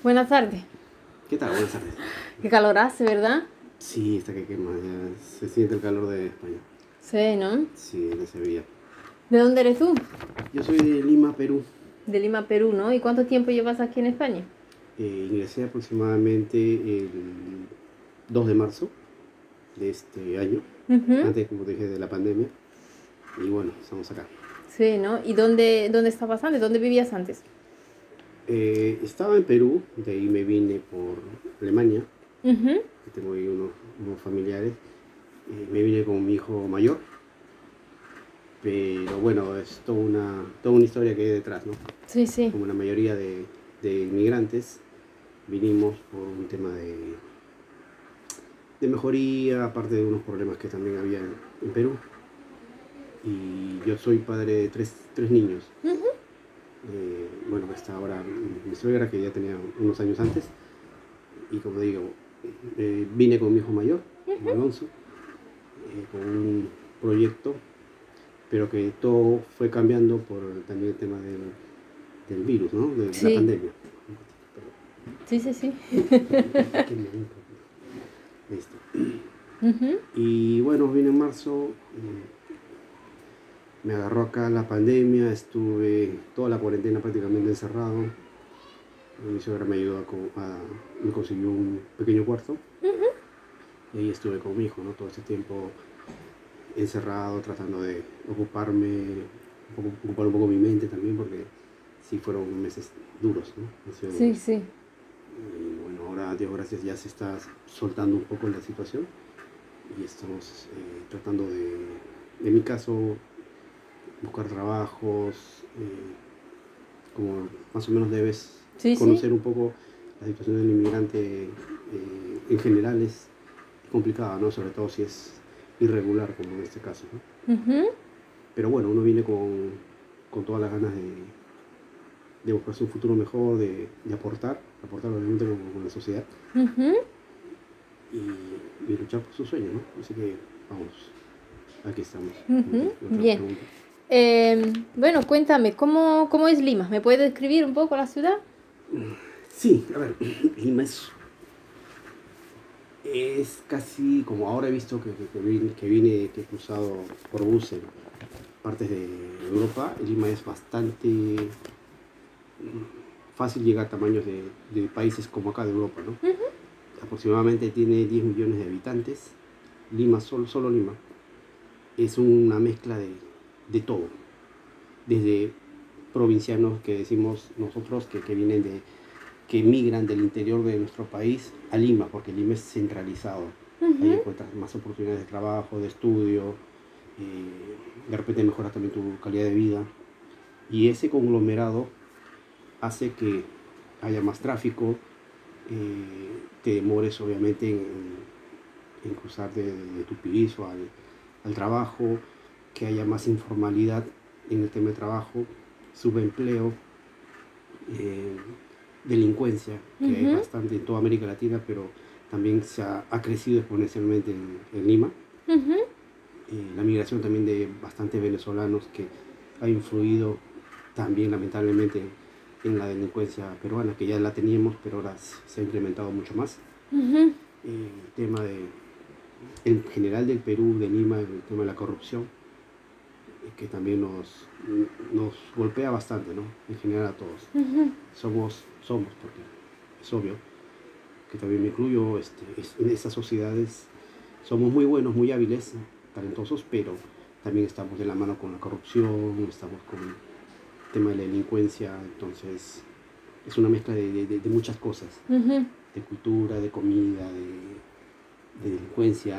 Buenas tardes. ¿Qué tal? Buenas tardes. Qué calor hace, ¿verdad? Sí, está que quema, ya se siente el calor de España. Sí, ¿no? Sí, de Sevilla. ¿De dónde eres tú? Yo soy de Lima, Perú. De Lima, Perú, ¿no? ¿Y cuánto tiempo llevas aquí en España? Ingresé aproximadamente el 2 de marzo de este año, Ujú. antes, como te dije, de la pandemia. Y bueno, estamos acá. Sí, ¿no? ¿Y dónde estabas antes? ¿Dónde vivías antes? Estaba en Perú, de ahí me vine por Alemania, Ujú. que tengo ahí unos familiares. Me vine con mi hijo mayor, pero bueno, es toda una historia que hay detrás, ¿no? Sí, sí. Como la mayoría de inmigrantes, vinimos por un tema de mejoría, aparte de unos problemas que también había en Perú. Y yo soy padre de tres niños. Ujú. Bueno, está ahora mi suegra, que ya tenía unos años antes. Y como digo, vine con mi hijo mayor, con Alonso, con un proyecto, pero que todo fue cambiando por también el tema del virus, ¿no? De la Sí, pandemia. sí, sí, sí. Qué lento. Listo. Ujú. Y bueno, vine en marzo, me agarró acá la pandemia, estuve toda la cuarentena prácticamente encerrado. Mi suegra me ayudó me consiguió un pequeño cuarto y ahí estuve con mi hijo, ¿no? Todo ese tiempo encerrado, tratando de ocupar un poco mi mente también, porque sí fueron meses duros, ¿no? Han sido Sí, duros. sí. Y bueno, ahora, Dios gracias, ya se está soltando un poco la situación y estamos tratando en mi caso, buscar trabajos, como más o menos debes Sí, sí. conocer un poco la situación del inmigrante en general es complicada, ¿no? Sobre todo si es irregular, como en este caso, ¿no? Ujú. Pero bueno, uno viene con todas las ganas de buscarse un futuro mejor, de aportar obviamente con la sociedad Ujú. y luchar por su sueño, ¿no? Así que vamos, aquí estamos. Ujú. Otra Bien. pregunta. Bueno, cuéntame, ¿cómo es Lima? ¿Me puedes describir un poco la ciudad? Sí, a ver, Lima es casi como ahora he visto que he cruzado por bus en partes de Europa. Lima es bastante fácil llegar a tamaños de países como acá de Europa, ¿no? Ujú. Aproximadamente tiene 10 millones de habitantes. Lima, solo Lima, es una mezcla de todo. Desde provincianos que decimos nosotros que vienen que emigran del interior de nuestro país a Lima, porque Lima es centralizado. Ahí Ujú. encuentras más oportunidades de trabajo, de estudio, de repente mejora también tu calidad de vida. Y ese conglomerado hace que haya más tráfico, te demores obviamente en cruzar de tu piso al trabajo, que haya más informalidad en el tema de trabajo, subempleo, eh, delincuencia, que hay Ujú. bastante en toda América Latina, pero también ha crecido exponencialmente en Lima. Ujú. La migración también de bastantes venezolanos que ha influido también lamentablemente en la delincuencia peruana, que ya la teníamos, pero ahora se ha incrementado mucho más. Ujú. El tema en general del Perú, de Lima, el tema de la corrupción, que también nos golpea bastante, ¿no? En general a todos. Ujú. Somos, porque es obvio que también me incluyo, en estas sociedades somos muy buenos, muy hábiles, talentosos, pero también estamos de la mano con la corrupción, estamos con el tema de la delincuencia, entonces es una mezcla de muchas cosas, Ujú. de cultura, de comida, de delincuencia,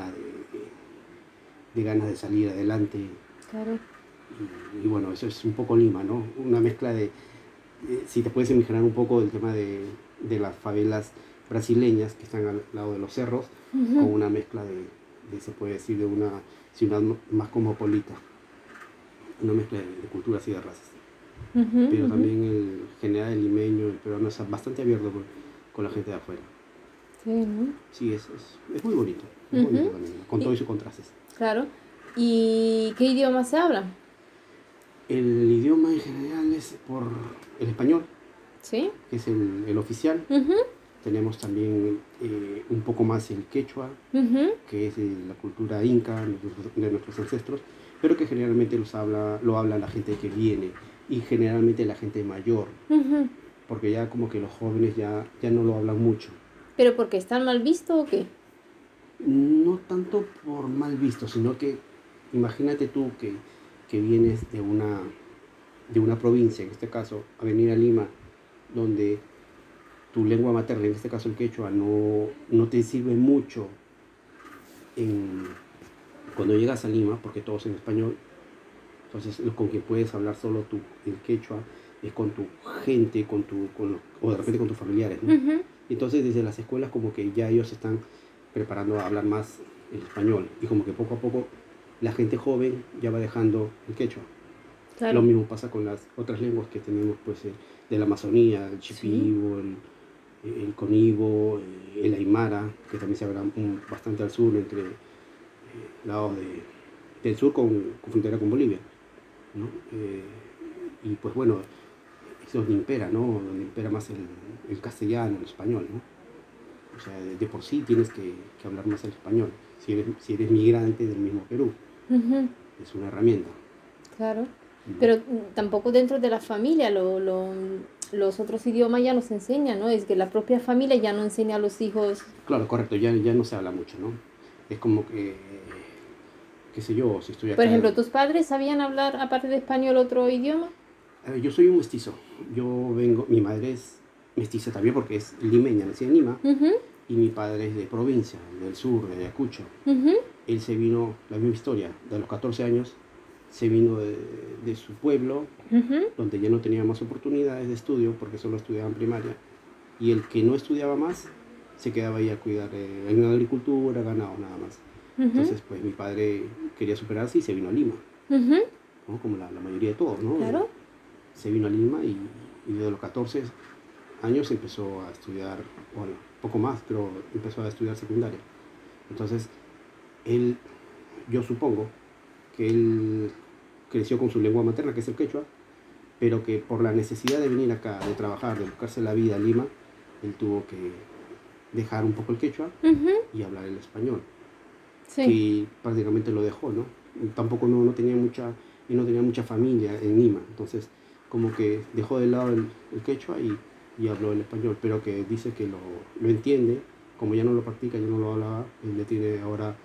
de ganas de salir adelante. Claro. Y bueno, eso es un poco Lima, ¿no? Una mezcla si te puedes imaginar un poco del tema de las favelas brasileñas que están al lado de los cerros, con Ujú. una mezcla se puede decir, de una ciudad más cosmopolita, una mezcla de culturas y de razas. Ujú. Pero Ujú. también el general, el limeño, el peruano es bastante abierto con la gente de afuera. Sí, ¿no? Sí, es muy bonito Ujú. también, con Y, todos sus contrastes. claro. ¿Y qué idioma se habla? El idioma en general es por el español, Sí. que es el oficial. Ujú, Tenemos también un poco más el quechua, ujú, que es la cultura inca de nuestros ancestros, pero que generalmente lo habla la gente que viene y generalmente la gente mayor, ujú. porque ya como que los jóvenes ya no lo hablan mucho. ¿Pero porque están mal visto o qué? No tanto por mal visto, sino que imagínate tú que vienes de una provincia, en este caso, a venir a Lima, donde tu lengua materna, en este caso el quechua, no te sirve mucho en, cuando llegas a Lima, porque todo es en español. Entonces, con quien puedes hablar solo tú, el quechua, es con tu gente, o de repente con tus familiares, ¿no? Ujú. Entonces, desde las escuelas, como que ya ellos se están preparando a hablar más el español. Y como que poco a poco la gente joven ya va dejando el quechua. Lo Claro. mismo pasa con las otras lenguas que tenemos, pues, de la Amazonía, el Sí. shipibo, el conibo, el aymara, que también se habla bastante al sur, entre lados del sur con frontera con Bolivia, ¿no? Y pues bueno, es donde impera, ¿no? Donde impera más el castellano, el español, ¿no? O sea, de por sí tienes que hablar más el español, si eres migrante del mismo Perú, Ujú. es una herramienta, Claro. ¿no? Pero tampoco dentro de la familia los otros idiomas ya nos enseñan, ¿no? Es que la propia familia ya no enseña a los hijos. Claro, correcto, ya no se habla mucho, ¿no? Es como que, qué sé yo, si estoy Por acá, ejemplo, ¿tus padres sabían hablar, aparte de español, otro idioma? yo soy un mestizo, mi madre es mestiza también porque es limeña, nací en Lima, Ujú, y mi padre es de provincia, del sur, de Ayacucho. ujú, Él se vino, la misma historia, de los 14 años, se vino de su pueblo, ujú. donde ya no tenía más oportunidades de estudio, porque solo estudiaban primaria, y el que no estudiaba más, se quedaba ahí a cuidar en agricultura, ganado, nada más. Ujú, Entonces, pues mi padre quería superarse y se vino a Lima, ujú. ¿no? Como la mayoría de todos, ¿no? Claro. Se vino a Lima y desde los 14 años empezó a estudiar, bueno, poco más, pero empezó a estudiar secundaria. Entonces, él, yo supongo que él creció con su lengua materna, que es el quechua, pero que por la necesidad de venir acá, de trabajar, de buscarse la vida a Lima, él tuvo que dejar un poco el quechua Ujú. y hablar el español, Sí. que prácticamente lo dejó, ¿no? Tampoco no tenía él no tenía mucha familia en Lima, entonces como que dejó de lado el quechua y habló el español, pero que dice que lo entiende, como ya no lo practica, ya no lo hablaba, él le tiene ahora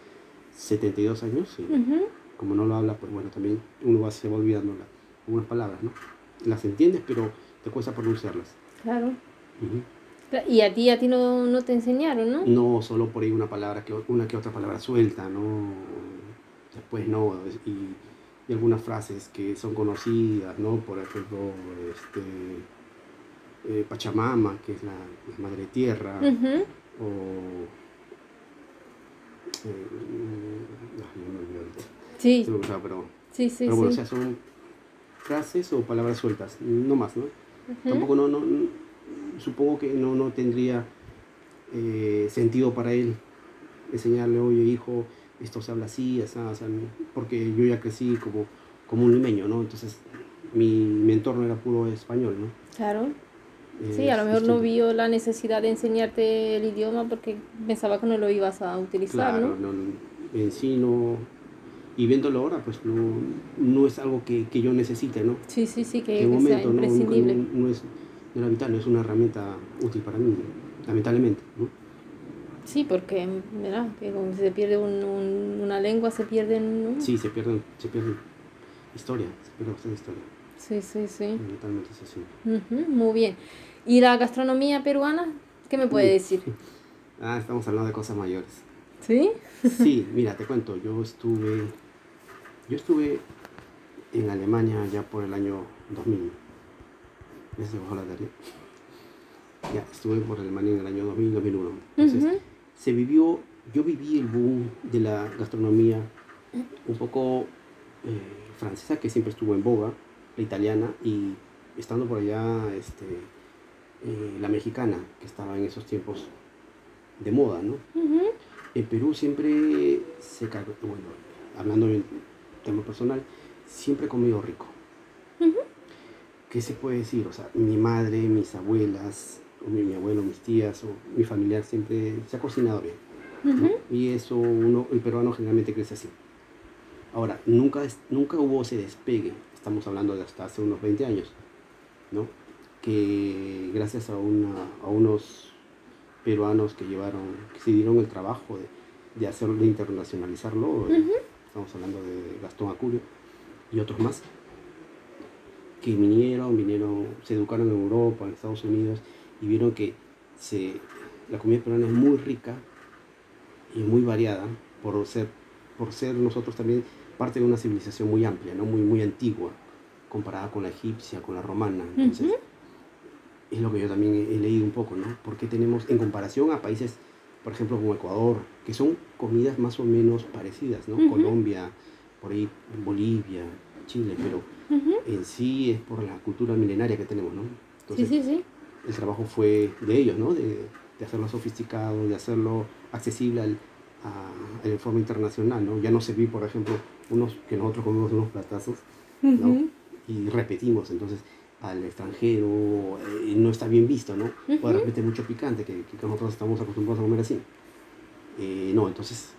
72 años, y Ujú. como no lo habla, pues bueno, también se va olvidando algunas palabras, ¿no? Las entiendes, pero te cuesta pronunciarlas. Claro. Ujú. Y a ti no te enseñaron, ¿no? No solo por ahí una que otra palabra suelta, ¿no? Después no, y algunas frases que son conocidas, ¿no? Por ejemplo, Pachamama, que es la madre tierra, Ujú. o... no me olvidé ahorita, se Sí, me olvidó, sí, sí, pero bueno, o sí. sea, son frases o palabras sueltas, no más, ¿no? Ujú. Tampoco supongo que no tendría sentido para él enseñarle, oye hijo, esto se habla así, así, así, porque yo ya crecí como un limeño, ¿no? Entonces mi entorno era puro español, ¿no? Claro. Sí, a lo Es mejor no distinto. vio la necesidad de enseñarte el idioma porque pensaba que no lo ibas a utilizar, ¿no? Claro, no, en sí no, y viéndolo ahora, pues no es algo que yo necesite, ¿no? Sí, sí, sí, De que sea momento imprescindible. no era vital, no es una herramienta útil para mí, lamentablemente, ¿no? Sí, porque, ¿verdad? Que como se pierde una lengua, se pierden, ¿no? Sí, se pierde historia, se pierde bastante historia, Sí, sí, sí. lamentablemente es así. Ujú, muy bien. ¿Y la gastronomía peruana? ¿Qué me puede Uy, decir? estamos hablando de cosas mayores. ¿Sí? Sí, mira, te cuento, yo estuve en Alemania ya por el año 2000. Ya se bajó la tarea. Ya, estuve por Alemania en el año 2000, 2001. Entonces, Ujú, yo viví el boom de la gastronomía un poco francesa, que siempre estuvo en boga, la italiana, y estando por allá, la mexicana, que estaba en esos tiempos de moda, ¿no? ujú, En Perú siempre bueno, hablando en tema personal, siempre he comido rico. ujú. ¿qué se puede decir? O sea, mi madre, mis abuelas, o mi abuelo, mis tías, o mi familiar siempre se ha cocinado bien, ¿no? Ujú. Y eso uno, el peruano generalmente crece así. Ahora, nunca hubo ese despegue, estamos hablando de hasta hace unos 20 años, ¿no? Que gracias a unos peruanos que se dieron el trabajo de hacerlo, de internacionalizarlo, Ujú. estamos hablando de Gastón Acurio y otros más, que vinieron, se educaron en Europa, en Estados Unidos, y vieron que se, la comida peruana es muy rica y muy variada por ser nosotros también parte de una civilización muy amplia, ¿no? Muy antigua, comparada con la egipcia, con la romana. Entonces, Ujú. es lo que yo también he leído un poco, ¿no? Porque tenemos, en comparación a países, por ejemplo, como Ecuador, que son comidas más o menos parecidas, ¿no? Ujú. Colombia, por ahí Bolivia, Chile, pero Ujú. en sí es por la cultura milenaria que tenemos, ¿no? Sí, Entonces, sí, sí. el trabajo fue de ellos, ¿no? De hacerlo sofisticado, de hacerlo accesible en forma internacional, ¿no? Ya no se vi, por ejemplo, que nosotros comemos unos platazos, ¿no? Ujú. Y repetimos, entonces al extranjero no está bien visto, ¿no? O de Ujú. repente mucho picante, que nosotros estamos acostumbrados a comer así. No, entonces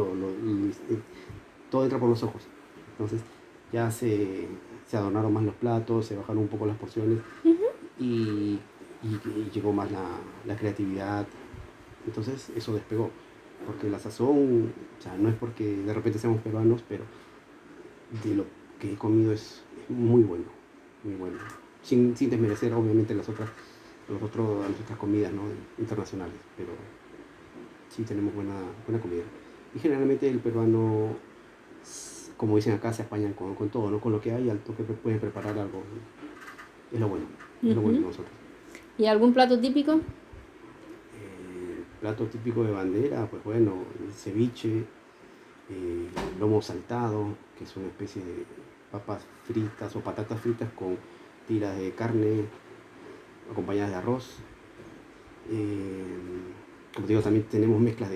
todo entra por los ojos. Entonces ya se adornaron más los platos, se bajaron un poco las porciones Ujú. y, y llegó más la creatividad. Entonces eso despegó. Porque la sazón, o sea, no es porque de repente seamos peruanos, pero de lo que he comido es muy bueno, muy bueno. Sin desmerecer obviamente las otras comidas, ¿no? Internacionales, pero sí tenemos buena comida. Y generalmente el peruano, como dicen acá, se apañan con todo, ¿no? Con lo que hay, al toque pueden preparar algo. Es lo bueno de Ujú. nosotros. ¿Y algún plato típico? Plato típico de bandera, pues bueno, el ceviche, lomo saltado, que es una especie de papas fritas o patatas fritas con tiras de carne acompañadas de arroz. Eh, Como te digo, también tenemos mezclas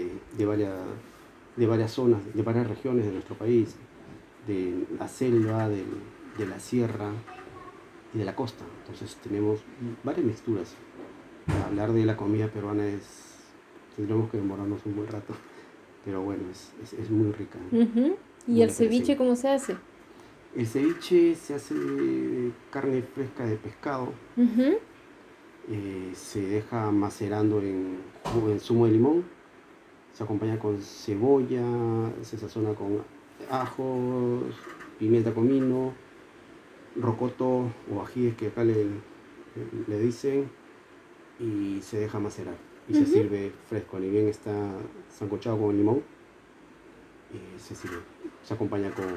de varias zonas, de varias regiones de nuestro país, de la selva, de la sierra y de la costa. Entonces tenemos varias mixturas. Para hablar de la comida peruana tendremos que demorarnos un buen rato, pero bueno, es muy rica, Ujú. ¿Y muy el ceviche apetecible. cómo se hace? El ceviche se hace de carne fresca de pescado, Ujú. se deja macerando en zumo de limón, se acompaña con cebolla, se sazona con ajos, pimienta comino, rocoto o ajíes que acá le dicen, y se deja macerar y se Ujú. sirve fresco, ni bien está sancochado con el limón, se sirve. Se acompaña con,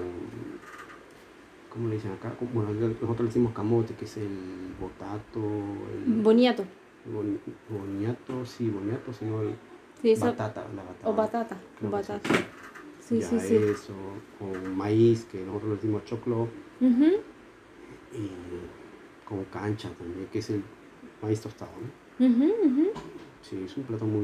¿cómo le dicen acá? Bueno, nosotros le decimos camote, que es el botato, Boniato. el boniato, sí, boniato, sino el Sí, esa. batata, la O batata, batata. creo que sí. Batata. Sí, sí, Ya sí. eso, con maíz, que nosotros le decimos choclo, Ujú. y con cancha también, que es el maíz tostado, ¿no? Ujú. Ujú. Sí, es un plato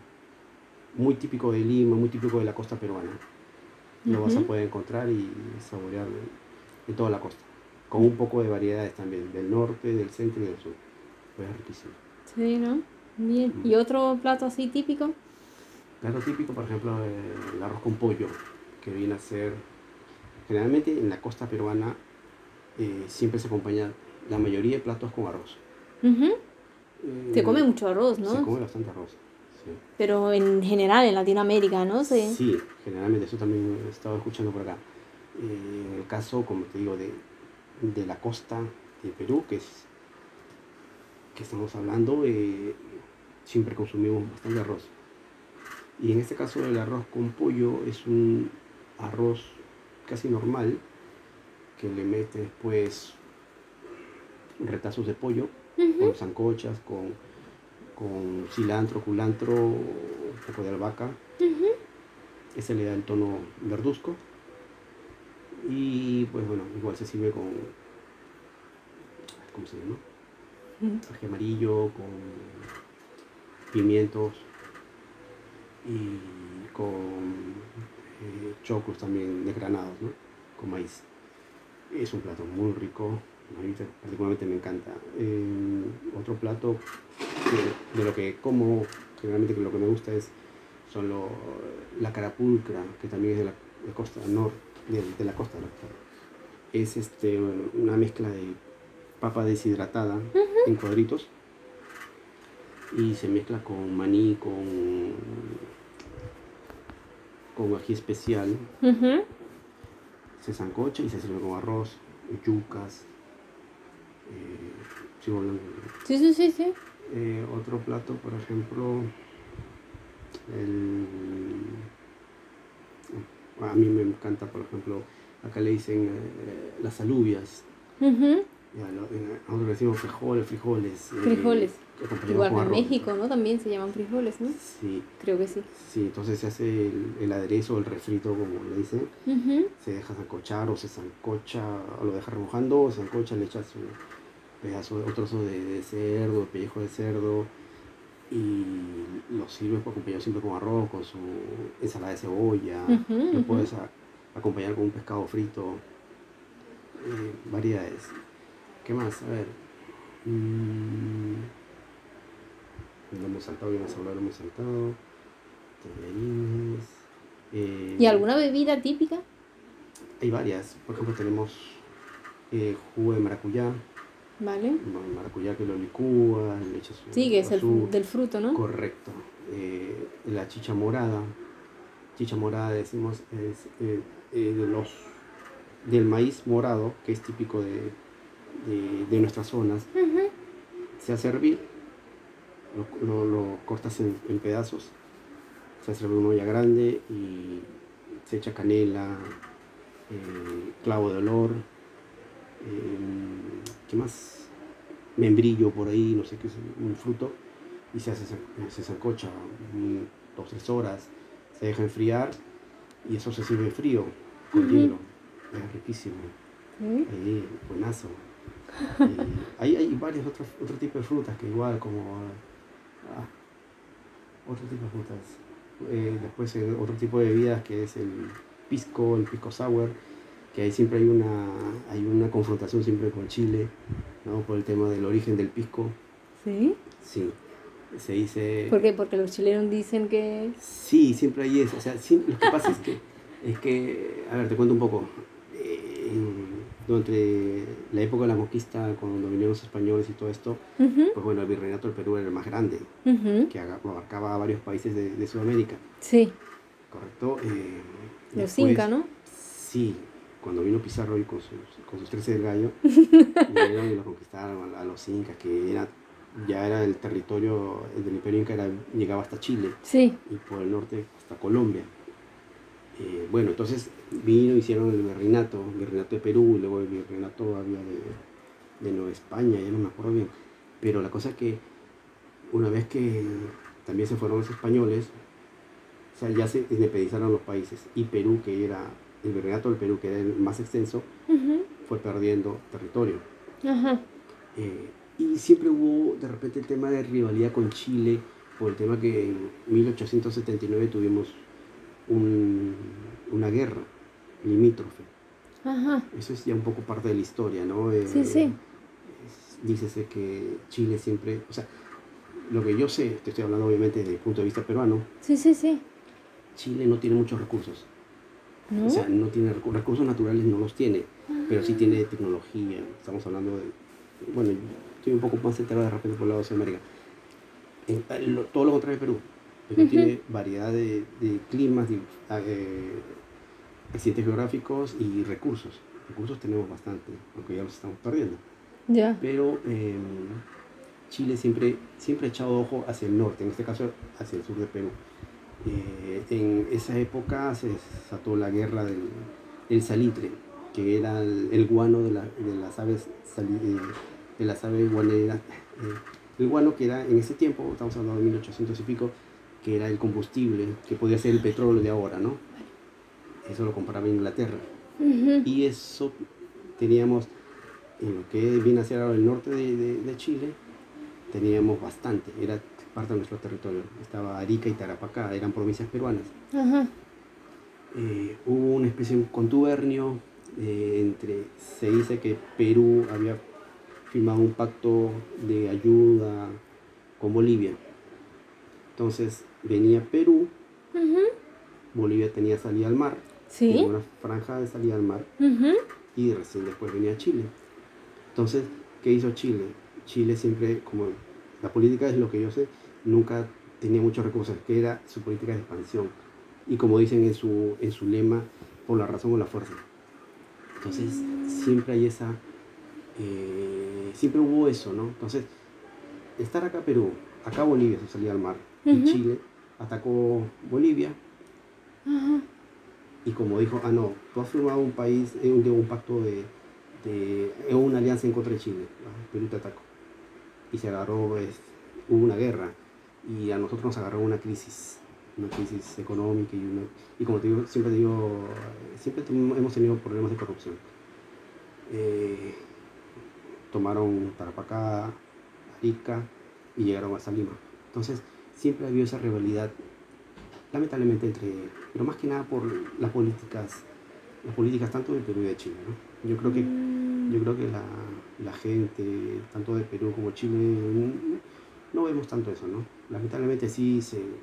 muy típico de Lima, muy típico de la costa peruana. Lo vas a Ujú. poder encontrar y saborear en toda la costa, con un poco de variedades también, del norte, del centro y del sur. Pues es riquísimo. Sí, ¿no? Bien. Mm. ¿Y otro plato así típico? Plato típico, por ejemplo, el arroz con pollo, que viene a ser, generalmente en la costa peruana siempre se acompaña la mayoría de platos con arroz. Ujú. Se come Eh, mucho arroz, Se ¿no? come bastante arroz. Sí. Pero en general en Latinoamérica, ¿no? Sí. Sí, generalmente eso también he estado escuchando por acá. En el caso, como te digo, de la costa de Perú, que estamos hablando, siempre consumimos bastante arroz. Y en este caso el arroz con pollo es un arroz casi normal, que le metes pues retazos de pollo, o Ujú. los sancochas con cilantro, culantro, un poco de albahaca. Ujú. Ese le da el tono verduzco. Y pues bueno, igual se sirve con, ¿cómo se llama? Ujú. Ají amarillo, con pimientos y con choclos también desgranados, ¿no? Con maíz. Es un plato muy rico, A mí particularmente me encanta. Otro plato de lo que como, generalmente que lo que me gusta son la carapulcra, que también es de costa norte, de la costa. Es una mezcla de papa deshidratada en cuadritos y se mezcla con maní, con ají especial. Ujú. Se sancocha y se sirve con arroz, yucas, chivo blanco. Sí, sí, sí, sí. Otro plato, por ejemplo, el, a mí me encanta, por ejemplo, acá le dicen las alubias. Ujú. Nosotros le decimos frijoles, Frijoles. acompañados Igual con que en arroz. México, ¿no? También se llaman frijoles, ¿no? Sí, Creo que sí. sí, entonces se hace el aderezo, el refrito, como le dicen, Ujú. se deja sancochar o se sancocha, o lo deja remojando, o se sancocha, le echas un pedazo o trozo de cerdo, de pellejo de cerdo, y lo sirves acompañado siempre con arroz, con su ensalada de cebolla. Ujú, Lo ujú. puedes acompañar con un pescado frito, variedades. ¿Qué más? A ver. Lo hemos saltado, ya hemos hablado, lo hemos saltado. Tallarines. ¿Y alguna bebida típica? Hay varias. Por ejemplo, tenemos jugo de maracuyá. Vale. Maracuyá que lo licúa, le echas Sí, que es azúcar. del fruto, ¿no? Correcto. La chicha morada. Chicha morada decimos es del maíz morado, que es típico de nuestras zonas. Ujú. Se hace hervir, lo cortas en pedazos, se hace hervir una olla grande y se echa canela, clavo de olor, ¿qué más? Membrillo por ahí, no sé qué es, un fruto, y se sancocha 2 o 3 horas, se deja enfriar y eso se sirve frío, con Ujú. hielo, es riquísimo, Sí. ahí, buenazo. Ahí hay varios otro tipo de frutas que igual como otro tipo de frutas. Después otro tipo de bebidas que es el pisco sour, que ahí siempre hay una confrontación siempre con Chile, ¿no? Por el tema del origen del pisco. Sí. Sí, se dice, ¿Por qué? Porque los chilenos dicen que... sí, siempre hay eso. O sea, lo que pasa a ver, te cuento un poco. Durante la época de la conquista, cuando vinieron los españoles y todo esto, Ujú, pues bueno, el virreinato del Perú era el más grande, ujú. que abarcaba a varios países de Sudamérica, Sí, ¿correcto? los incas, Después, ¿no? sí, cuando vino Pizarro y con sus 13 del gallo, vinieron y lo conquistaron a los incas, que ya era el territorio del Imperio Inca, llegaba hasta Chile Sí. y por el norte hasta Colombia. Bueno, entonces hicieron el virreinato de Perú, y luego el virreinato había de Nueva España, ya no me acuerdo bien. Pero la cosa es que una vez que también se fueron los españoles, o sea, ya se independizaron los países, y Perú, que era el virreinato del Perú, que era el más extenso, Ujú. fue perdiendo territorio. Ajá. Y siempre hubo de repente el tema de rivalidad con Chile, por el tema que en 1879 tuvimos una guerra limítrofe. Ajá. Eso es ya un poco parte de la historia, ¿no? Sí, sí. Dícese que Chile siempre, o sea, lo que yo sé, te estoy hablando obviamente desde el punto de vista peruano, Sí, sí, sí. Chile no tiene muchos recursos. O ¿No? sea, no tiene recursos naturales, no los tiene, pero sí tiene tecnología. Estamos hablando de, bueno, estoy un poco más enterado de repente por el lado de Sudamérica. Todo lo contrario de Perú. Perú Ujú. tiene variedad de climas, accidentes geográficos y recursos. Recursos tenemos bastante, aunque ya los estamos perdiendo. Ya. Pero Chile siempre ha echado ojo hacia el norte, en este caso hacia el sur de Perú. En esa época se desató la guerra del salitre, que era el guano de las aves, de las aves guaneras. El guano que era en ese tiempo, estamos hablando de 1800 y pico, que era el combustible, que podía ser el petróleo de ahora, ¿no? Eso lo compraba Inglaterra. Ujú. Y eso teníamos, en lo que viene a ser ahora el norte de Chile, teníamos bastante, era parte de nuestro territorio. Estaba Arica y Tarapacá, eran provincias peruanas. Ajá. Hubo una especie de contubernio se dice que Perú había firmado un pacto de ayuda con Bolivia. Entonces venía Perú, Ujú. Bolivia tenía salida al mar, tenía Sí. una franja de salida al mar, Ujú. y recién después venía Chile. Entonces, ¿qué hizo Chile? Chile siempre, como la política es lo que yo sé, nunca tenía muchos recursos, que era su política de expansión. Y como dicen en su lema, por la razón o la fuerza. Entonces, siempre hay esa, siempre hubo eso, ¿no? Entonces, estar acá Perú, acá Bolivia se salía al mar, y Ujú. Chile atacó Bolivia, Ajá. y como dijo, ah, no, tú has firmado un país, un pacto una alianza en contra de Chile, Perú te atacó. Y se agarró, hubo una guerra, y a nosotros nos agarró una crisis económica, y como te digo, siempre hemos tenido problemas de corrupción. Eh, Tomaron Tarapacá, Arica, y llegaron hasta Lima. Entonces, siempre ha habido esa rivalidad, lamentablemente, pero más que nada por las políticas tanto de Perú y de Chile, ¿no? Yo creo que la gente, tanto de Perú como Chile, no vemos tanto eso, ¿no? Lamentablemente sí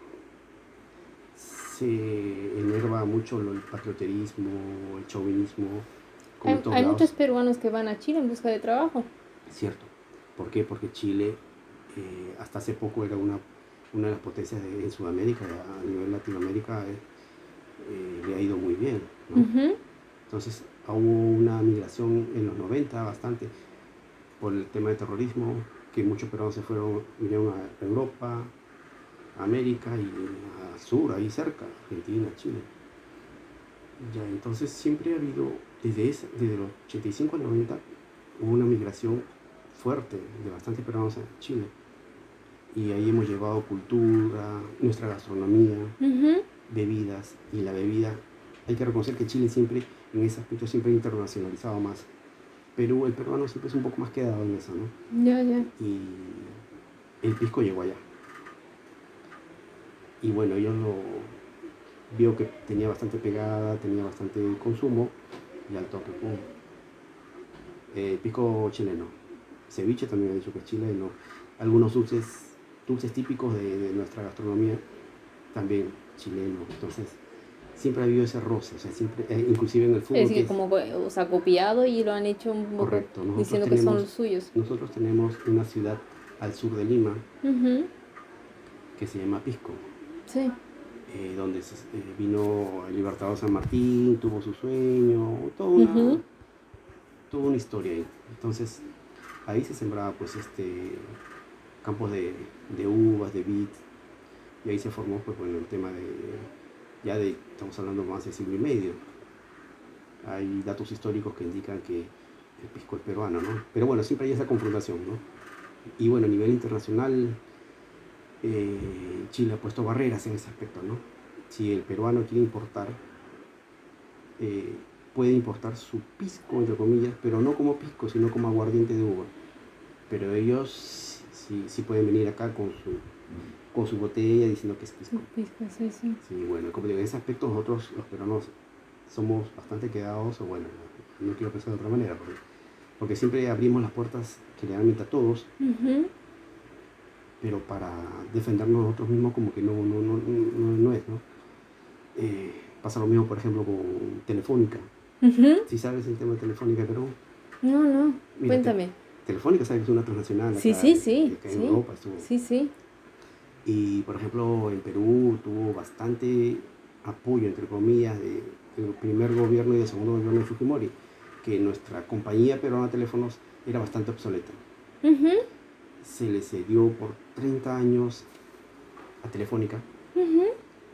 se enerva mucho el patrioterismo, el chauvinismo, como en todos Hay muchos lados. peruanos que van a Chile en busca de trabajo. Cierto. ¿Por qué? Porque Chile hasta hace poco era una de las potencias en Sudamérica, a nivel Latinoamérica le ha ido muy bien, ¿no? Ujú. Entonces hubo una migración en los 90 bastante por el tema de terrorismo, que muchos peruanos vinieron a Europa, a América y a sur, ahí cerca, Argentina, Chile. Ya, entonces siempre ha habido, desde los 85 al 90, hubo una migración fuerte de bastantes peruanos a Chile. Y ahí hemos llevado cultura, nuestra gastronomía, Ujú. bebidas, y la bebida, hay que reconocer que Chile siempre, en ese aspecto, siempre ha internacionalizado más. Perú, el peruano siempre es un poco más quedado en eso, ¿no? Ya, ya. Y el pisco llegó allá. Y bueno, ellos vio que tenía bastante pegada, tenía bastante consumo, y al toque, pum. Pisco chileno. Ceviche también ha dicho que es chileno. Algunos dulces típicos de nuestra gastronomía, también chileno. Entonces, siempre ha habido ese roce, o sea, siempre, inclusive en el Es fútbol, que decir, es como, o sea, copiado y lo han hecho un poco correcto. diciendo que son los suyos. Nosotros tenemos una ciudad al sur de Lima Ujú. que se llama Pisco, Sí. donde vino el Libertador San Martín, tuvo su sueño, Ujú. toda una historia ahí. Entonces, ahí se sembraba pues campos de uvas, de vid, y ahí se formó pues bueno el tema estamos hablando más de siglo y medio. Hay datos históricos que indican que el pisco es peruano, ¿no? Pero bueno, siempre hay esa confrontación, ¿no? Y bueno, a nivel internacional, Chile ha puesto barreras en ese aspecto, ¿no? Si el peruano quiere importar, eh, puede importar su pisco, entre comillas, pero no como pisco, sino como aguardiente de uva. Pero ellos sí pueden venir acá con su botella diciendo que es pisco. Pisco, sí, sí. Sí, bueno, como digo, en ese aspecto nosotros los peruanos somos bastante quedados, o bueno, no quiero pensar de otra manera, porque siempre abrimos las puertas generalmente a todos, Ujú. pero para defendernos nosotros mismos como que no es, ¿no? Pasa lo mismo, por ejemplo, con Telefónica. Ujú. Si sabes el tema de Telefónica, pero No, no. mira, Cuéntame. Telefónica sabes que es una transnacional Sí, acá, sí, sí. acá en Sí. Europa estuvo. Sí, sí. Y por ejemplo, en Perú tuvo bastante apoyo, entre comillas, del primer gobierno y del segundo gobierno de Fujimori, que nuestra compañía peruana de teléfonos era bastante obsoleta. Ujú. Se le cedió por 30 años a Telefónica Ujú.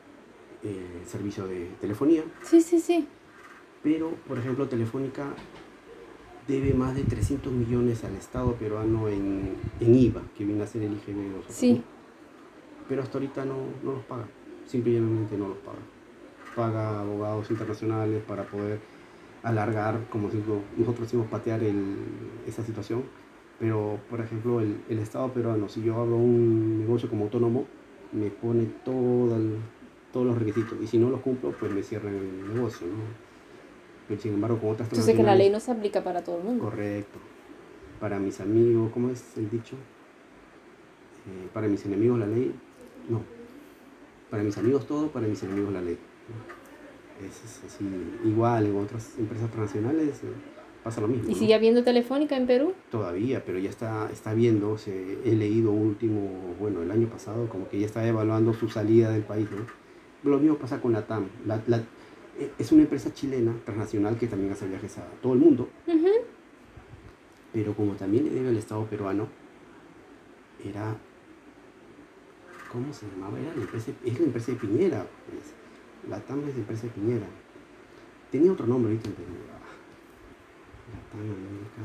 el servicio de telefonía, Sí, sí, sí. pero por ejemplo Telefónica debe más de 300 millones al Estado peruano en IVA, que viene a ser el IGB de nosotros, ¿no? Sí. Pero hasta ahorita no los paga, simplemente no los paga. Paga abogados internacionales para poder alargar, como nosotros decimos, patear esa situación. Pero, por ejemplo, el Estado peruano, si yo abro un negocio como autónomo, me pone todos los requisitos. Y si no los cumplo, pues me cierran el negocio, ¿no? Pero, sin embargo, con otras Yo sé que la ley transnacionales, no se aplica para todo el mundo. correcto. para mis amigos, ¿cómo es el dicho? Para mis enemigos la ley, no, para mis amigos todo, para mis enemigos la ley. Es así, igual en otras empresas transnacionales pasa lo mismo, ¿Y ¿no? sigue habiendo Telefónica en Perú? Todavía, pero ya está viendo, he leído último, bueno, el año pasado, como que ya está evaluando su salida del país, ¿no? Lo mismo pasa con la TAM. Es una empresa chilena, transnacional, que también hace viajes a todo el mundo, Ujú. pero como también le debe al Estado peruano, era, ¿cómo se llamaba? Es la empresa de Piñera, pues. La TAM es la empresa de Piñera. Tenía otro nombre ahorita en Perú. La TAM América,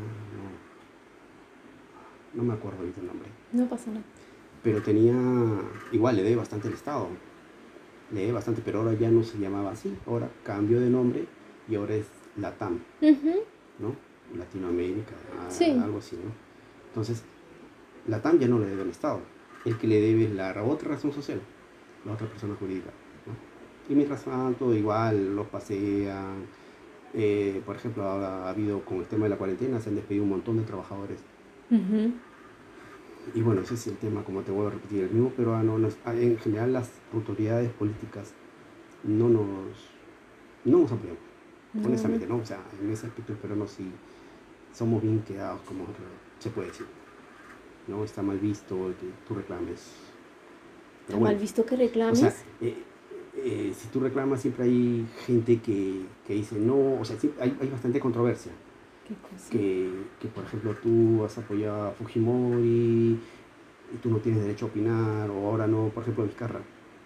no me acuerdo ahorita el nombre. No pasa nada. Pero tenía, igual le debe bastante el Estado. Le debe bastante, pero ahora ya no se llamaba así. Ahora cambió de nombre y ahora es la TAM, Ujú. ¿no? Latinoamérica, Sí. algo así, ¿no? Entonces, la TAM ya no le debe al Estado. El que le debe es la otra razón social, la otra persona jurídica, ¿no? Y mientras tanto, igual los pasean. Por ejemplo, ahora ha habido, con el tema de la cuarentena, se han despedido un montón de trabajadores. Ujú. Y bueno, ese es el tema, como te vuelvo a repetir, el mismo peruano, en general las autoridades políticas no nos, no nos apoyamos, No, no. honestamente, ¿no? O sea, en ese aspecto el peruano sí somos bien quedados, como se puede decir, ¿no? Está mal visto que tú reclames. Pero Está mal bueno, visto que o sea, reclames. si tú reclamas siempre hay gente que dice no, o sea, sí, hay bastante controversia. Qué cosa. Que, por ejemplo, tú has apoyado a Fujimori y tú no tienes derecho a opinar, o ahora no, por ejemplo, Vizcarra.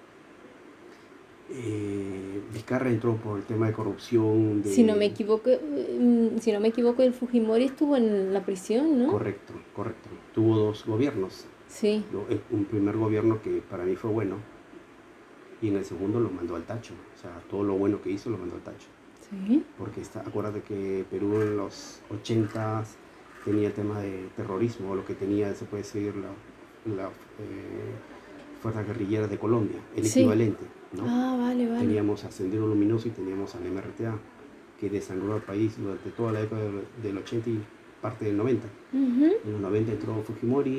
Vizcarra entró por el tema de corrupción, Si no me de... equivoco, si no me equivoco, el Fujimori estuvo en la prisión, ¿no? Correcto, correcto. Tuvo dos gobiernos. Sí. Un primer gobierno que para mí fue bueno, y en el segundo lo mandó al tacho. O sea, todo lo bueno que hizo lo mandó al tacho. Sí. Porque acuérdate que Perú en los 80 tenía el tema de terrorismo, lo que tenía, se puede seguir la fuerzas guerrilleras de Colombia, el Sí. equivalente, ¿no? Ah, vale, vale. Teníamos a Sendero Luminoso y teníamos al MRTA, que desangró al país durante toda la década del 80 y parte del 90. Ujú. En los 90 entró Fujimori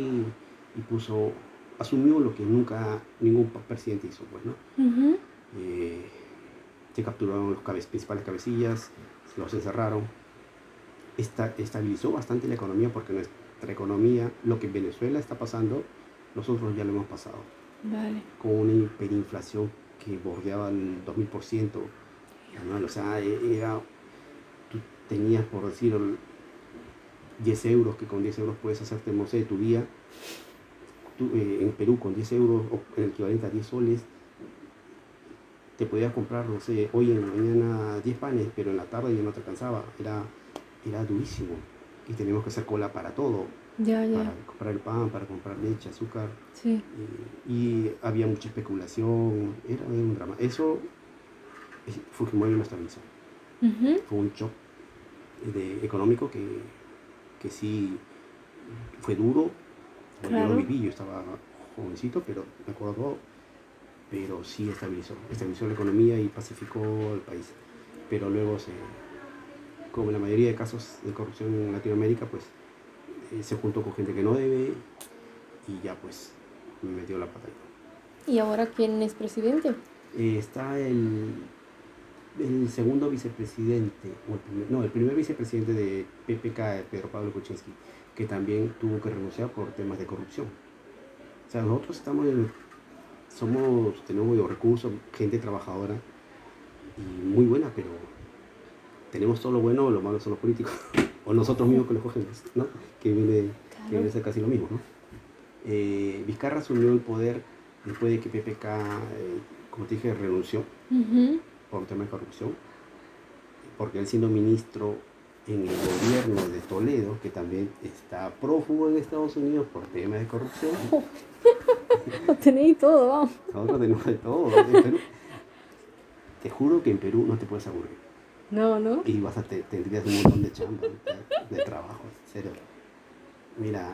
y asumió lo que nunca ningún presidente hizo, pues, ¿no? Ujú. Eh, Se capturaron los principales cabecillas, los encerraron. Estabilizó bastante la economía porque nuestra economía, lo que en Venezuela está pasando, nosotros ya lo hemos pasado. Vale. Con una hiperinflación que bordeaba el 2000% anual. O sea, tú tenías, por decir, 10 euros, que con 10 euros puedes hacerte, no sé, tu día. En Perú, con 10 euros, o el equivalente a 10 soles, te podías comprar, no sé, hoy en la mañana 10 panes, pero en la tarde ya no te alcanzaba. Era durísimo. Y teníamos que hacer cola para todo, Ya, ya. para comprar el pan, para comprar leche, azúcar. Sí. Y había mucha especulación, era un drama. Eso Fujimori lo estabilizó. Ujú. Fue un shock económico que sí fue duro. Yo lo Claro. viví, yo estaba jovencito, pero me acuerdo todo. Pero sí estabilizó la economía y pacificó el país. Pero luego, como en la mayoría de casos de corrupción en Latinoamérica, pues se juntó con gente que no debe y ya pues me metió la pata. ¿Y ahora quién es presidente? Está el segundo vicepresidente, el primer vicepresidente de PPK, Pedro Pablo Kuczynski, que también tuvo que renunciar por temas de corrupción. O sea, nosotros tenemos los recursos, gente trabajadora y muy buena, pero tenemos todo lo bueno, lo malo son los políticos, o nosotros mismos que los cogemos, ¿no? Que viene a Claro. ser casi lo mismo, ¿no? Vizcarra asumió el poder después de que PPK, como te dije, renunció Ujú. por un tema de corrupción, porque él siendo ministro en el gobierno de Toledo, que también está prófugo en Estados Unidos por temas de corrupción. Lo tenéis todo, vamos. Nosotros tenemos de todo. En Perú, te juro que en Perú no te puedes aburrir. No, no. Y tendrías un montón de chamba, de trabajo, en serio. Mira,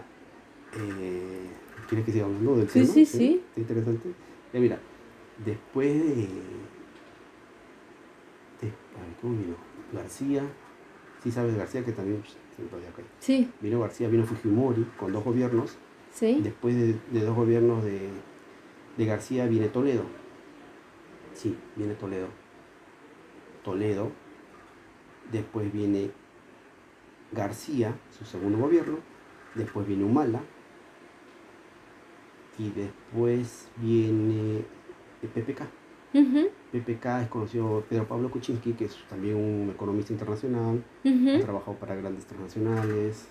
¿quieres que siga hablando del Sí, tema? sí, ¿Sí? sí. ¿Está interesante? Ya mira, después a ver, ¿cómo vino? García, sí sabes García, que también todavía acá. Sí, Vino García, vino Fujimori con 2 gobiernos. sí. Después de 2 gobiernos de García viene Toledo. Sí, viene Toledo. Toledo. Después viene García, su segundo gobierno. Después viene Humala. Y después viene el PPK. Ujú, PPK es conocido Pedro Pablo Kuczynski, que es también un economista internacional. Ha ujú. trabajado para grandes transnacionales.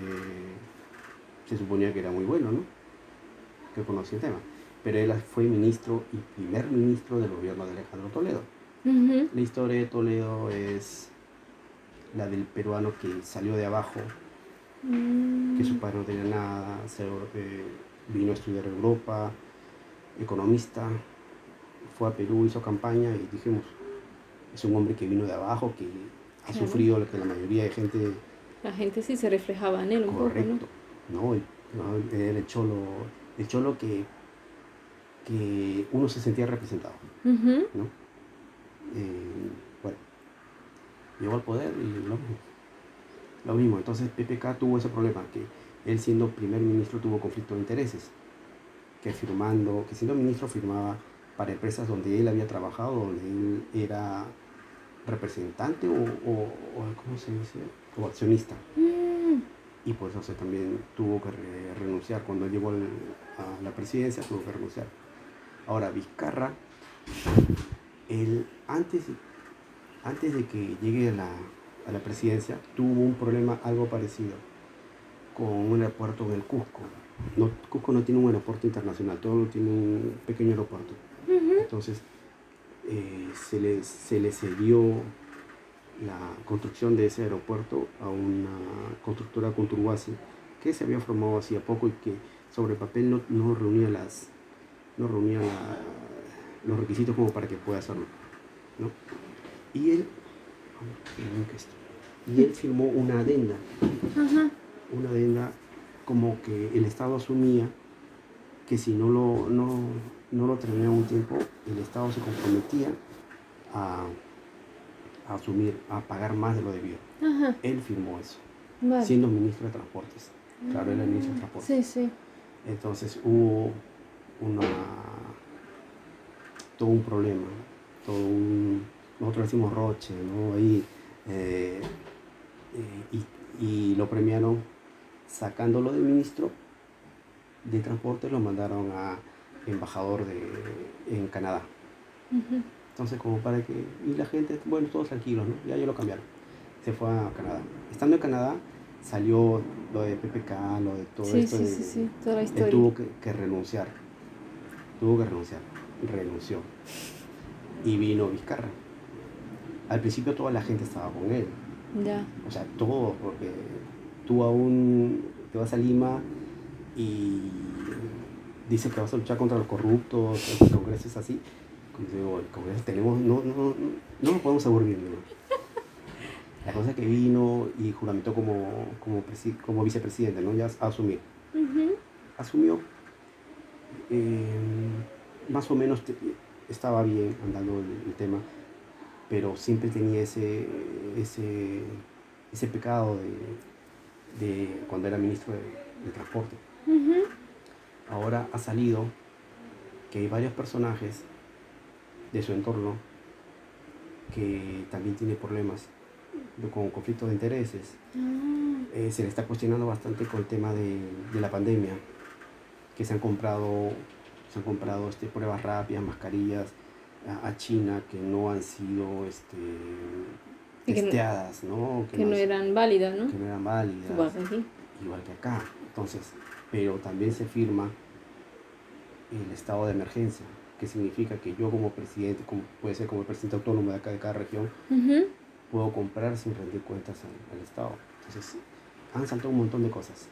Se suponía que era muy bueno, ¿no? Que conocía el tema. Pero él fue ministro y primer ministro del gobierno de Alejandro Toledo. Ujú. La historia de Toledo es la del peruano que salió de abajo, que su Mm, padre no tenía nada, vino a estudiar a Europa, economista, fue a Perú, hizo campaña y dijimos, es un hombre que vino de abajo, que ha claro. sufrido lo que la mayoría de gente. La gente sí se reflejaba en él un poco, ¿no? Correcto, ¿no? Era el cholo que uno se sentía representado, Ujú. ¿no? Bueno, llegó al poder y lo mismo. Lo mismo, entonces PPK tuvo ese problema, que él siendo primer ministro tuvo conflicto de intereses, que siendo ministro firmaba para empresas donde él había trabajado, donde él era representante ¿cómo se dice? O accionista. Mm, Y por eso también tuvo que renunciar. Cuando llegó a la presidencia tuvo que renunciar. Ahora, Vizcarra, él antes de que llegue a la presidencia, tuvo un problema algo parecido con un aeropuerto en el Cusco. No, Cusco no tiene un aeropuerto internacional, todo tiene un pequeño aeropuerto. ujú. Entonces, se le cedió la construcción de ese aeropuerto a una constructora Conturhuasi que se había formado hacía poco y que sobre papel no reunía los requisitos como para que pueda hacerlo, ¿no? Y él, firmó Ajá. una adenda como que el Estado asumía que si no lo terminaba un tiempo, el Estado se comprometía a, a pagar más de lo debido. Ajá. Él firmó eso, Vale. siendo ministro de Transportes. Claro, él era ministro de Ah, Transportes. sí, sí. Entonces hubo todo un problema, nosotros decimos roche, ¿no? Ahí, eh, y lo premiaron sacándolo de ministro de Transporte, lo mandaron a embajador en Canadá. Ujú. Entonces, como para que. Y la gente, bueno, todos tranquilos, ¿no? Ya lo cambiaron. Se fue a Canadá. Estando en Canadá, salió lo de PPK, lo de todo Sí, esto. sí, sí, sí. Toda la Él historia. tuvo que renunciar. Tuvo que renunciar. Renunció. Y vino Vizcarra. Al principio toda la gente estaba con él. Ya. O sea, todo, porque tú aún te vas a Lima y dices que vas a luchar contra los corruptos, el Congreso es así. Como digo, el Congreso tenemos, no lo podemos aburrir, ¿no? La cosa es que vino y juramentó como vicepresidente, ¿no? Ya a asumir. Ujú. Asumió, eh, más o menos estaba bien andando el tema, pero siempre tenía ese, ese pecado de cuando era ministro de Transporte. Ujú. Ahora ha salido que hay varios personajes de su entorno que también tiene problemas con conflictos de intereses. Ah. Se le está cuestionando bastante con el tema de la pandemia, que se han comprado pruebas rápidas, mascarillas a China que no han sido Y testeadas, ¿no? que no eran válidas, ¿no? Que no eran válidas, Igual que aquí. igual que acá. Entonces, pero también se firma el estado de emergencia, que significa que yo como presidente, como puede ser como el presidente autónomo de acá de cada región, Ujú. puedo comprar sin rendir cuentas al Estado. Entonces, han saltado un montón de cosas.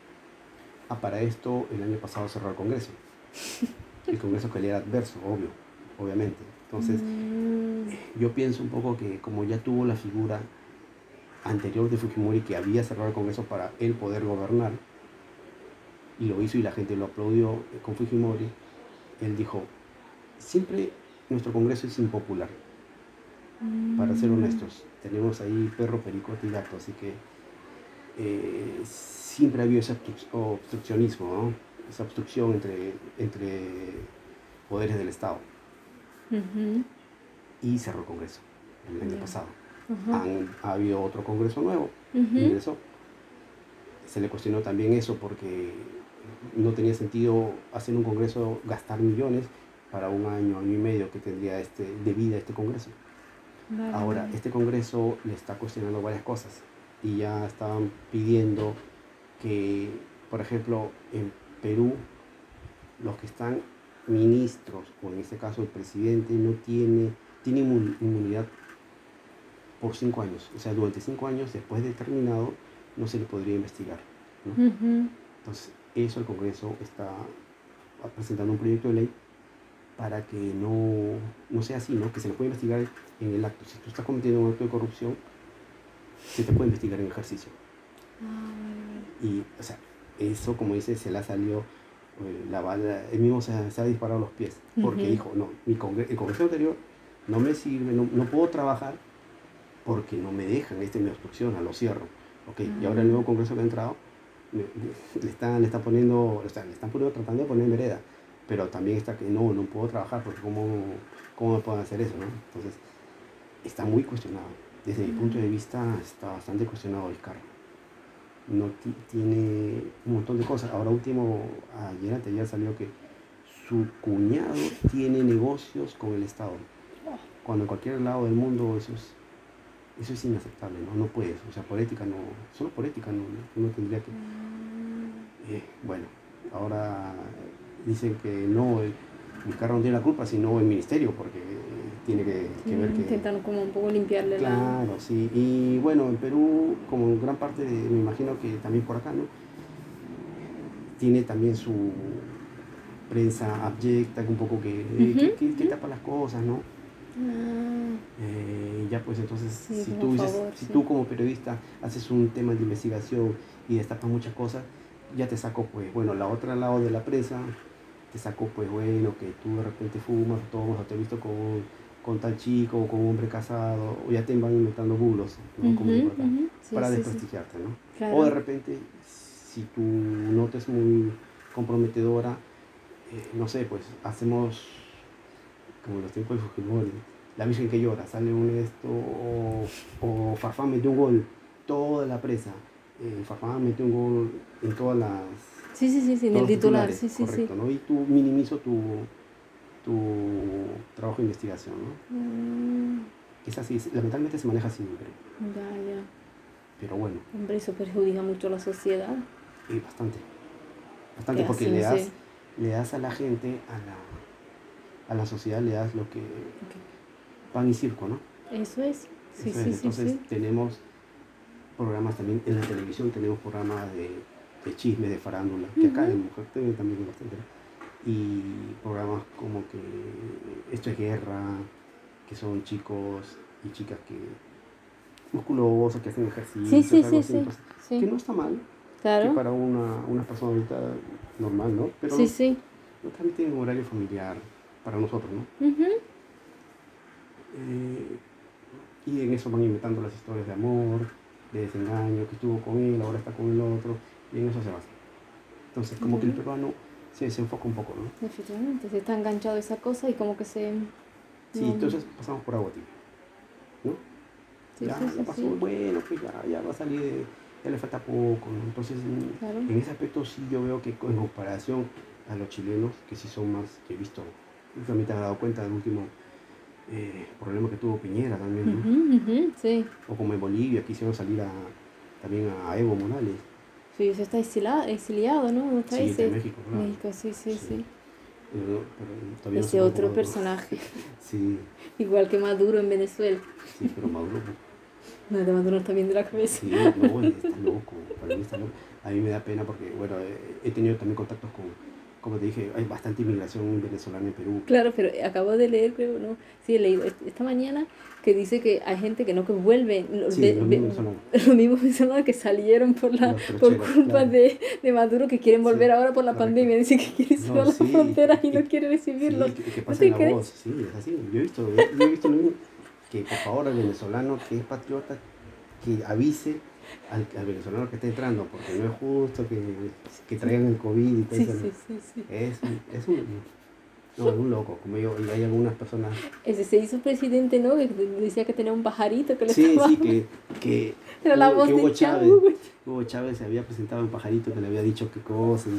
Para esto, el año pasado cerró el Congreso. El Congreso que le era adverso, obviamente. Entonces, Mm, yo pienso un poco que como ya tuvo la figura anterior de Fujimori que había cerrado el Congreso para él poder gobernar, y lo hizo y la gente lo aplaudió con Fujimori, él dijo, siempre nuestro Congreso es impopular, para ser mm. honestos. Tenemos ahí perro, pericote y gato, así que siempre ha habido ese obstruccionismo, ¿no? Esa obstrucción entre poderes del Estado. Ujú. Y cerró el Congreso el año Ya. pasado. Ajá. Ha habido otro Congreso nuevo, Ujú. ingresó. Se le cuestionó también eso porque no tenía sentido hacer un Congreso, gastar millones para un año, año y medio que tendría de vida este Congreso. Vale, Ahora, vale. este Congreso le está cuestionando varias cosas y ya estaban pidiendo que, por ejemplo, en Perú, los que están ministros, o en este caso el presidente, no tiene inmunidad por 5 años. O sea, durante 5 años después de terminado no se le podría investigar, ¿no? Ujú. Entonces, eso el Congreso está presentando un proyecto de ley para que no sea así, ¿no? Que se le puede investigar en el acto. Si tú estás cometiendo un acto de corrupción, se te puede investigar en ejercicio. Ah, vale, Y, o sea, eso, como dice, se le ha salido la bala, él mismo se ha disparado los pies, vale. porque Ujú. dijo, no, el Congreso anterior no me sirve, no puedo trabajar porque no me dejan, me obstrucciona, lo cierro. Okay, y ahora el nuevo Ah. Congreso que ha entrado, le están poniendo, tratando de poner en vereda, pero también está que no puedo trabajar porque cómo me pueden hacer eso, ¿no? Entonces, está muy cuestionado. Desde mi punto de vista, está bastante cuestionado Vizcarra. No tiene un montón de cosas. Ahora último, ayer salió que su cuñado tiene negocios con el Estado. Cuando en cualquier lado del mundo eso es inaceptable, ¿no? No puedes, o sea, por ética no, solo por ética no tendría que... bueno, ahora dicen que no, Vizcarra no tiene la culpa, sino el ministerio, porque tiene Sí, que ver que... intentan como un poco limpiarle la... Claro, sí, y bueno, en Perú, como en gran parte, me imagino que también por acá, ¿no? Tiene también su prensa abyecta, un poco Ujú, que ujú. tapa las cosas, ¿no? Ah, Ya pues entonces, sí, si por tú dices, favor, si sí. tú como periodista haces un tema de investigación y destapas muchas cosas, ya te saco pues, bueno, la otra lado de la prensa, te saco pues, bueno, que tú de repente fumas, tomas, o te he visto con tal chico, o con un hombre casado, o ya te van inventando bulos, ¿no? Como Ujú, digo acá, ujú. Sí, para sí, sí. desprestigiarte, ¿no? O de Claro. repente, si tu nota es muy comprometedora, no sé, pues hacemos como en los tiempos de Fujimori, la Virgen que llora, sale un esto, o Farfán metió un gol, toda la presa, Farfán metió un gol en Sí, sí, sí, sí, en todos el los titular, titulares, sí, sí, sí. correcto, ¿no? Y tú minimizo tu trabajo de investigación, ¿no? Mm, Es así, lamentablemente se maneja así, ya, ya. pero bueno, Hombre, eso perjudica mucho a la sociedad. bastante, Que bastante porque así no sé. le das a la gente, a la sociedad le das lo que Ok. pan y circo, ¿no? Eso es. Sí, Eso es, sí, sí, entonces sí. tenemos programas también en la televisión, tenemos programas de chisme, de farándula, que acá Ujú. en Mujer TV también hay bastante, ¿no? Y programas como que Esto es Guerra, que son chicos y chicas que musculosos, que hacen Sí, ejercicios, sí, algo sí, así, sí. pues, que Sí. no está mal, que Claro. para una persona ahorita normal, ¿no? Pero Sí, sí. no transmiten un horario familiar para nosotros, ¿no? Ujú. Eh, y en eso van inventando las historias de amor, de desengaño, que estuvo con él, ahora está con el otro, y en eso se basa. Entonces, como que el Bueno, peruano se desenfoca un poco, ¿no? efectivamente, se está enganchado a esa cosa y como que se... Sí, No. entonces pasamos por agua tibia, ¿no? Sí, sí, Ya sí, pasó, sí. bueno, pues ya va a salir, ya le falta poco, ¿no? Entonces, Claro. en ese aspecto sí yo veo que en comparación a los chilenos, que sí son más, que he visto, tú también te has dado cuenta del último problema que tuvo Piñera también, ¿no? Ujú, ujú, sí. O como en Bolivia quisieron salir también a Evo Morales. Sí, eso está exiliado, ¿no? En los Sí, está en países. México, claro. México, sí, sí, Sí. sí. Pero todavía no se Ese muere con otro Maduro. personaje. Sí, Igual que Maduro en Venezuela. sí, pero Maduro, pues, No, de Maduro está bien de la cabeza. sí, no, está loco. Para mí está loco. A mí me da pena porque, bueno, he tenido también contactos con, como te dije, hay bastante inmigración venezolana en Perú. Claro, pero acabo de leer, creo, ¿no? Sí, he leído esta mañana que dice que hay gente que no que vuelve, Sí, los mismos venezolanos, los mismos venezolanos que salieron los por trocheros, culpa claro. de Maduro que quieren Sí, volver ahora por la correcto. pandemia. Dice que quiere No, cerrar las sí, fronteras y no quiere recibirlos. sí, que ¿No pasen te la voz, crees? sí, es así. Yo he visto lo mismo, que por favor el venezolano que es patriota, que avise al venezolano que está entrando, porque no es justo que traigan el COVID y todo Sí, eso. sí, sí, sí. No, es un loco, como yo, y hay algunas personas. Ese se hizo presidente, ¿no? Que decía que tenía un pajarito que le Sí, estaba... sí, que, Era la voz que de Hugo Chavo. Chávez, Hugo Chávez se había presentado un pajarito que le había dicho qué cosa.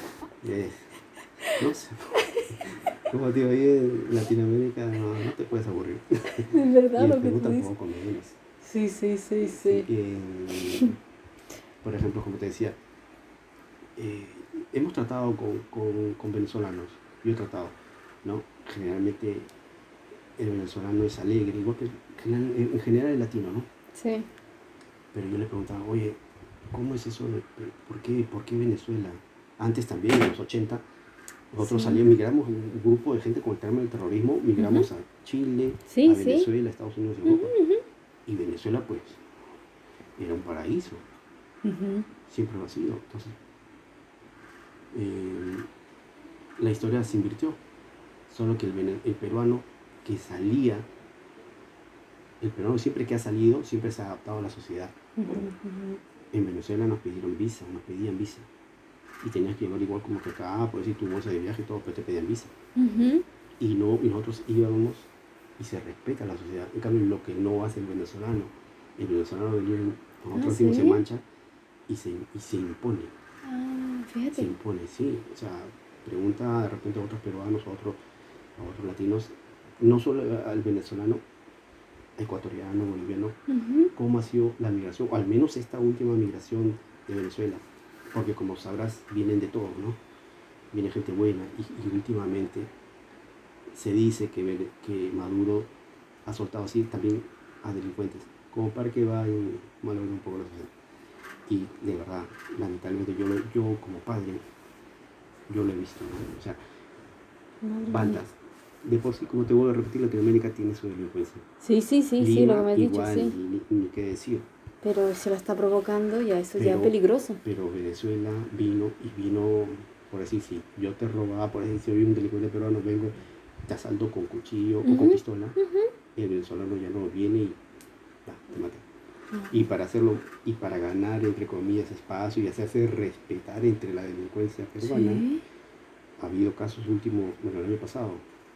No sé, como digo, ahí en Latinoamérica no te puedes aburrir. Es Y verdad el lo que Perú tú dices. tampoco, menos. Sí, sí, sí, Sí, sí. por ejemplo, como te decía, eh, hemos tratado con venezolanos, yo he tratado, ¿no? Generalmente el venezolano es alegre, igual que en general el latino, ¿no? Sí. Pero yo le preguntaba, oye, ¿cómo es eso? ¿Por qué Venezuela? Antes también, en los 80, nosotros Sí. salíamos, migramos, un grupo de gente con el tema del terrorismo, Ujú. migramos a Chile, a Sí, sí. Venezuela, a Estados Unidos y Ujú, Europa. Y Venezuela, pues, era un paraíso, ujú. siempre lo ha sido. Entonces, eh, la historia se invirtió, solo que el peruano que salía, el peruano siempre que ha salido, siempre se ha adaptado a la sociedad. Ujú, ujú. En Venezuela nos pedían visa, y tenías que llevar igual como que acá, por decir tu bolsa de viaje y todo, pero te pedían visa. Ujú. Y nosotros íbamos y se respeta la sociedad. En cambio, lo que no hace el venezolano venía, Ah, nosotros decimos se sí. mancha y se impone. Ah, Se fíjate. impone, sí. O sea, pregunta de repente a otros peruanos, a otros latinos, no solo al venezolano, ecuatoriano, boliviano, Ujú. cómo ha sido la migración, o al menos esta última migración de Venezuela. Porque como sabrás, vienen de todo, ¿no? Viene gente buena y últimamente se dice que Maduro ha soltado así también a delincuentes, como para que vayan malogrando un poco la sociedad. Y de verdad, lamentablemente yo como padre, yo lo he visto, ¿no? O sea, Madre mía. bandas. De por sí, como te vuelvo a repetir, Latinoamérica tiene su delincuencia. Sí, sí, sí, sí, lo que Lima me has dicho, igual, sí. ni qué decir. Pero se la está provocando, ya eso ya es Pero, peligroso. pero Venezuela vino, por decir, si yo te robaba, por decir, si soy un delincuente peruano, vengo, te asalto con cuchillo o con Ujú, pistola, ujú. el venezolano ya no viene y te mata. Y Ah, para hacerlo, y para ganar, entre comillas, espacio y hacerse respetar entre la delincuencia peruana, sí. ha habido casos últimos, bueno, el año pasado,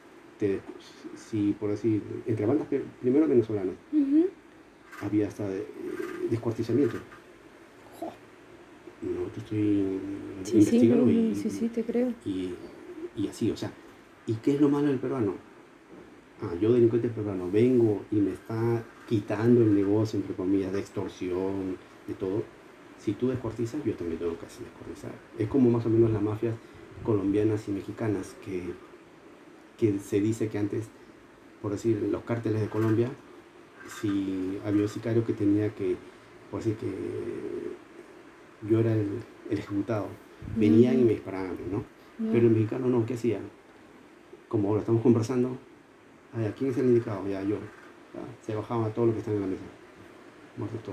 si por decir, entre bandas primero venezolanas, Ujú. había hasta descuartizamiento. Jo. No te estoy, Sí, sí, no, investigalo no, sí, sí, te creo. y, y así, o sea, ¿y qué es lo malo del peruano? Yo delincuente peruano vengo y me está quitando el negocio, entre comillas, de extorsión, de todo. Si tú descuartizas, yo también tengo que hacer descuartizar. Es como más o menos las mafias colombianas y mexicanas que se dice que antes, por decir, los cárteles de Colombia, si había un sicario que tenía que, por decir que yo era el ejecutado, Ya, venían y ya, me disparaban, ¿no? ya. Pero el mexicano no, ¿qué hacía? Como ahora estamos conversando, ¿quién es el indicado? Ya, yo. Se bajaban a todos los que están en la mesa. Muerto todo.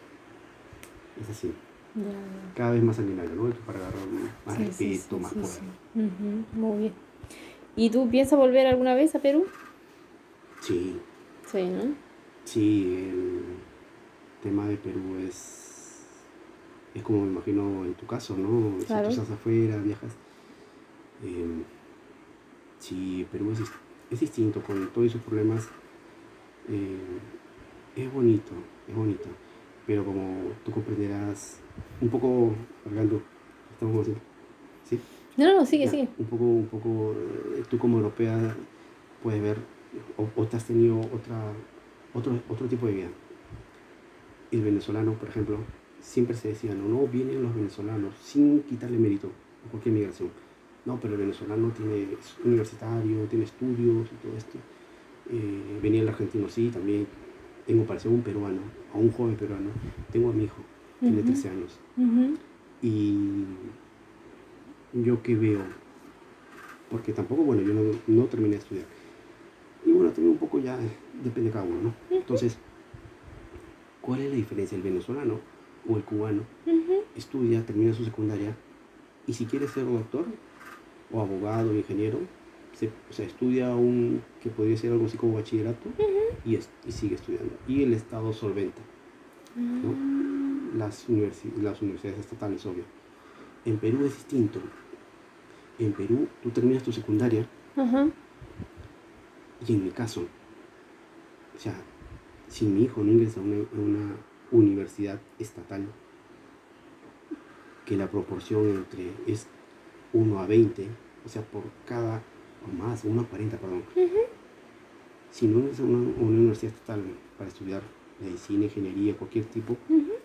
Es así. Ya, ya. Cada vez más sanguinario, ¿no? Para agarrar más Sí, sí, respeto, sí, más sí, poder. sí. Ujú, muy bien. ¿Y tú piensas volver alguna vez a Perú? Sí, Sí, ¿no? sí, el tema de Perú es como me imagino en tu caso, ¿no? Si tú Claro. estás afuera, viajas. eh, sí, Perú es distinto con todos esos problemas. eh, es bonito, es bonito. Pero como tú comprenderás, un poco, cargando, estamos así, ¿sí? No, no, no, sigue, Ya, sigue. tú como europea puedes ver, o te has tenido otro tipo de vida. El venezolano, por ejemplo, siempre se decía, no, no, vienen los venezolanos, sin quitarle mérito a cualquier migración. No, pero el venezolano es universitario, tiene estudios y todo esto. Venía el argentino, sí, también. Tengo parecido a un peruano, a un joven peruano. Tengo a mi hijo, tiene Ujú, 13 años. ujú. Y yo que veo, porque tampoco, bueno, yo no terminé de estudiar. Y bueno, también un poco ya depende de cada uno, ¿no? Entonces, ¿cuál es la diferencia? El venezolano o el cubano Ujú, estudia, termina su secundaria y si quiere ser doctor o abogado o ingeniero, o sea, estudia que podría ser algo así como bachillerato ujú. y sigue estudiando. Y el Estado solventa, ¿no? las universidades estatales, obvio. En Perú es distinto. En Perú tú terminas tu secundaria Ajá. y en mi caso, o sea, si mi hijo no ingresa a una universidad estatal, que la proporción entre es 1 a 20, o sea, por cada, o más, 1 a 40, perdón. Si no ingresa a una universidad estatal para estudiar medicina, ingeniería, cualquier tipo,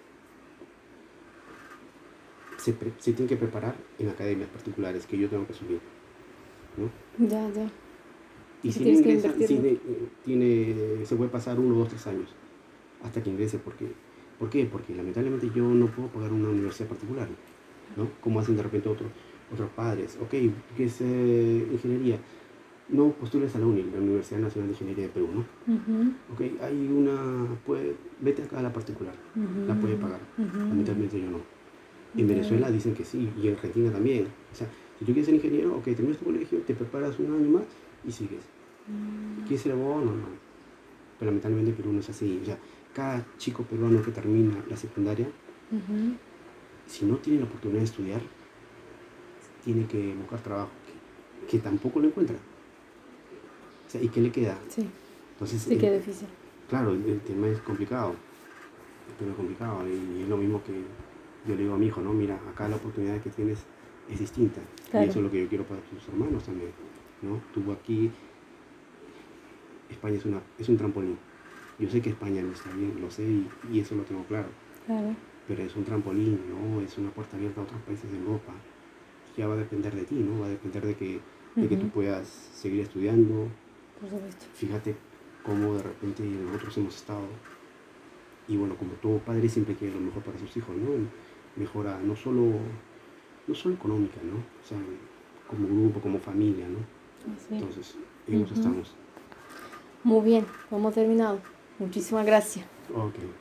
se tiene que preparar en academias particulares que yo tengo que asumir, ¿no? Ya, ya. Y Si si no tienes que ingresa, invertirlo. se puede pasar 1, 2, 3 años hasta que ingrese. ¿Por qué? Porque lamentablemente yo no puedo pagar una universidad particular, ¿no? Como hacen de repente otros padres. Ok, ¿qué es ingeniería? No postules a la UNI, la Universidad Nacional de Ingeniería de Perú, ¿no? Ok, vete acá a la particular, la puede pagar. Lamentablemente yo no. En Venezuela dicen que sí, y en Argentina también. O sea, si tú quieres ser ingeniero, ok, terminas tu colegio, te preparas un año más y sigues. ¿Quieres ser abogado? No. Pero lamentablemente Perú no es así. O sea, cada chico peruano que termina la secundaria, si no tiene la oportunidad de estudiar, tiene que buscar trabajo, que tampoco lo encuentra. O sea, ¿y qué le queda? Sí. Entonces, Sí, qué difícil. claro, el tema es complicado. El tema es complicado. Y es lo mismo que yo le digo a mi hijo, ¿no? Mira, acá la oportunidad que tienes es distinta. Claro. Y eso es lo que yo quiero para tus hermanos también, ¿no? Tú aquí, España es un trampolín. Yo sé que España no está bien, lo sé, y eso lo tengo claro. Claro. Pero es un trampolín, ¿no? Es una puerta abierta a otros países de Europa. Ya va a depender de ti, ¿no? Va a depender de que tú puedas seguir estudiando. Por supuesto. Fíjate cómo de repente nosotros hemos estado, y bueno, como todo padre siempre quiere lo mejor para sus hijos, ¿no? Mejora no solo económica, ¿no? O sea, como grupo, como familia, ¿no? Sí. Entonces, en eso estamos. Muy bien, hemos terminado. Muchísimas gracias. Ok.